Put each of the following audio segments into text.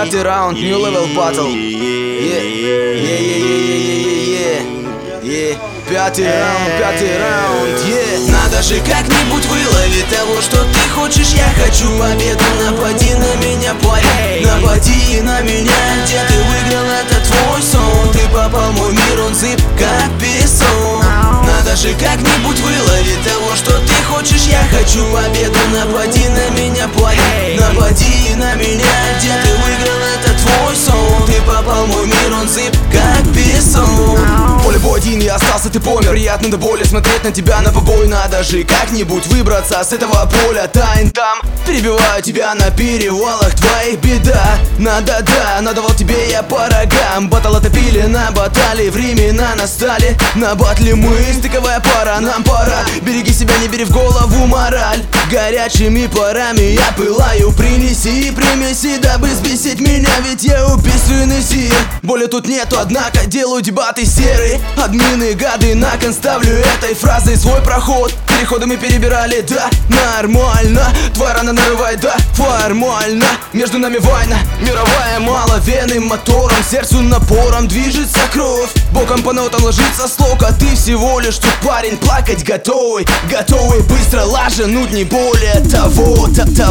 Пятый раунд, New Level Battle. Пятый раунд, Надо же как-нибудь выловить того, что ты хочешь. Я хочу победу, напади на меня, парень. Напади на меня, где ты выиграл, это твой сон. Ты попал в мой мир, он зыб как песок. Надо же как-нибудь выловить того, что ты хочешь. Я хочу победу, напади на меня, парень. Напади на меня, где ты выиграл, это твой сон. Ты попал в мой мир, он зыб как песок. Поле бой один, я остался, ты помер. Приятно до боли смотреть на тебя на побой. Надо же как-нибудь выбраться с этого поля тайн. Там перебиваю тебя на перевалах твоих, беда. Надавал тебе я по рогам. Батл отопили на батале, времена настали. На батле мы, стыковая пара, нам пора. Береги себя, не бери в голову мораль. Горячими парами я пылаю. Принеси примеси, дабы взбесить меня, ведь я убийственный сир. Боли тут нету, однако делаю дебаты серые. Админы, гады, на кон ставлю этой фразой свой проход. Переходы мы перебирали, да, нормально. Твоя рана нарывает, да, формально. Между нами война, мировая, мало вены мотором. Сердцу напором движется кровь. Боком по нотам ложится слог, а ты всего лишь тут парень плакать готовый. Готовый быстро лажануть, не более того.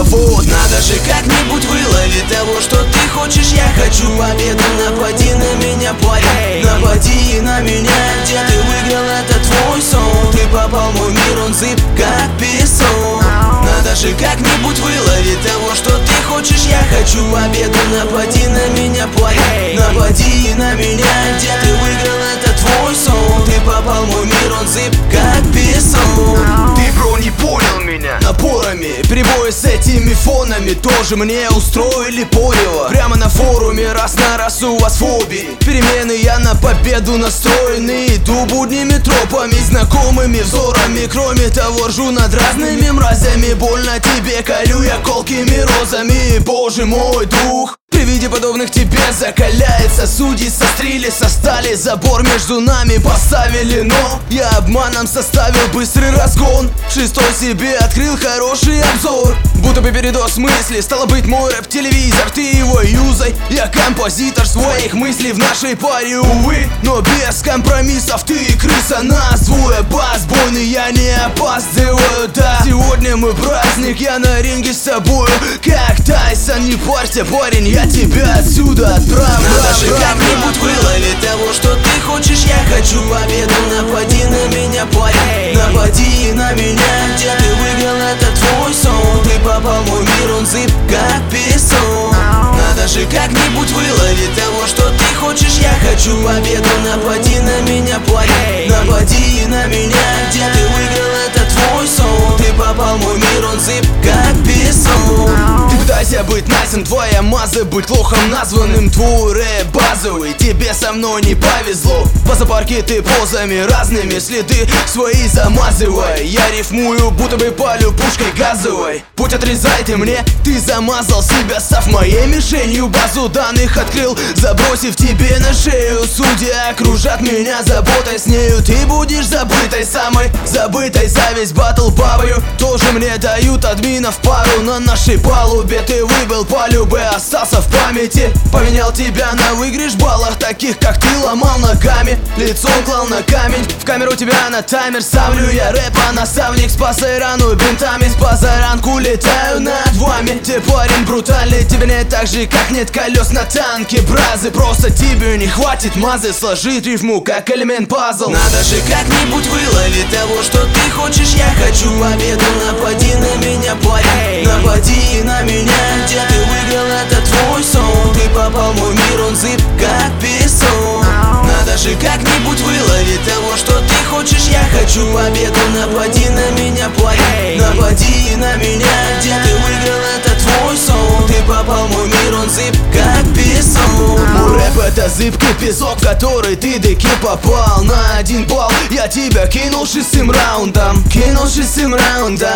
Надо же как-нибудь выловить того, что ты хочешь. Я хочу победу, напади на меня, парень. Напади на меня, где ты выиграл, это твой сон. Ты попал в мой мир, он зыб как песок. Надо же как-нибудь выловить того, что ты хочешь. Я хочу победу, напади на меня, парень. Напади на меня, где ты выиграл, это твой сон. Ты попал в мой мир, он зыб как песок. Ты, бро, не понял меня. Напорами, перебои с этими фонами тоже мне устроили порево. Прямо на форуме, раз на раз у вас фобии. Перемены, я на победу настроенный. Иду будними тропами, знакомыми взорами. Кроме того, ржу над разными мразями. Больно тебе, колю я колкими розами. Боже мой, дух при виде подобных тебе закаляется. Судьи сострили со стали, забор между нами поставили. Но я обманом составил быстрый разгон. Шестой себе открыл хороший обзор. Будто бы передоз мысли, стало быть мой рэп-телевизор. Ты его юзай, я композитор своих мыслей в нашей паре, увы. Но без компромиссов ты крыса, нас двое. Бас-бойный, я не опаздываю, да. Сегодня мой праздник, я на ринге с тобою. Как Тайсон, не парься, парень, я тебя отсюда отправлю. Надо же как-нибудь выловить того, что ты хочешь. Я хочу победу, напади на меня, парень. Напади на меня, где ты выиграл, это твой сон. Ты попал в мой мир, он зыб как песок. Надо же как-нибудь выловить того, что ты хочешь. Я хочу победу, напади на меня, парень. Напади на меня, где ты выиграл, это твой сон. Ты попал в мой мир, он зыб как песок. Ты пытайся быть найсом, твоя маза быть лохом названным. Твой рэп базовый, тебе со мной не повезло. По зоопарке ты позами разными, следы свои замазывай. Я рифмую, будто бы палю пушкой газовой. Путь отрезай ты мне, ты замазал себя, став моей мишенью. Базу данных открыл, забросив тебе на шею. Судьи окружат меня заботой, с нею ты будешь забытой, самой забытой. Зависть батл бабою тоже мне дают админов пару. На нашей палубе ты выбыл по любе, остался в памяти. Поменял тебя на выигрыш баллах, таких как ты ломал ногами. Лицом клал на камень, в камеру тебя на таймер ставлю. Я рэпа наставник, спасай рану бинтами. С позаранку летаю над вами. Ты парень брутальный, тебе не так же, как нет колес на танке. Бразы, просто тебе не хватит мазы сложить рифму, как элемент пазл. Надо же как-нибудь выловить того, что ты хочешь. Я хочу победу, напади на меня, парень. Напади на меня, где ты выиграл, это твой сон. Ты попал в мой мир, он зыб как песок. Надо же как-нибудь выловить того, что ты хочешь. Я хочу победу, напади на меня, парень. Напади на меня, где ты выиграл, это твой сон. Ты попал в мой мир, он зыб как песок. Мой рэп это зыбкий песок, в который ты таки попал на 1 балл. Я тебя кинул шестым раундом. Кинул шестым раундом,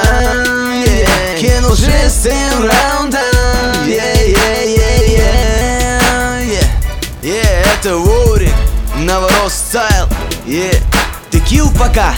yeah. Кинул шестым раундом, это Ворик, Новорос стайл, Ты килл пока,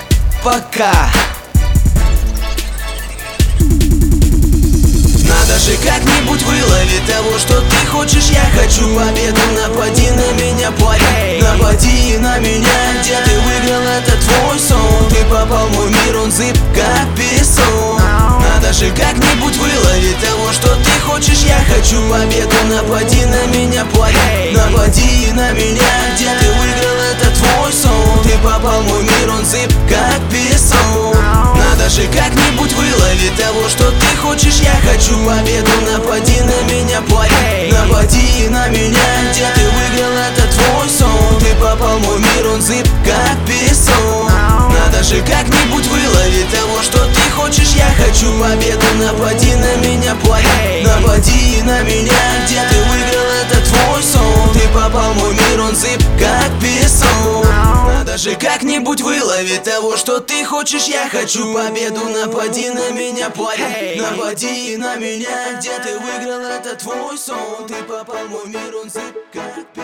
пока. Надо же как-нибудь вылови того, что ты хочешь. Я хочу победу, напади на меня, парень. Напади на меня, где ты выиграл, это твой сон. Ты попал в мой мир, он зыб как песок. Надо же как-нибудь выловить того, что ты хочешь. Я хочу победу, напади на меня, парень. Напади на меня, где ты выиграл, это твой сон. Ты попал в мой мир, он зыб как песок. Надо же как-нибудь выловить того, что ты хочешь. Я хочу победу, напади на меня, парень. Напади на меня, где ты выиграл, это твой сон. Ты попал в мой мир, он зыб как песок. Надо же как-нибудь выловить того, что ты хочешь. Я хочу победу, напади на меня, парень. Напади на меня, где ты выиграл, это твой сон. Ты попал в мой мир, он зыб как песок. Надо же как-нибудь выловить того, что ты хочешь. Я хочу победу, напади на меня, парень. Напади на меня, где ты выиграл, это твой сон. Ты попал в мой мир, он зыб как песок.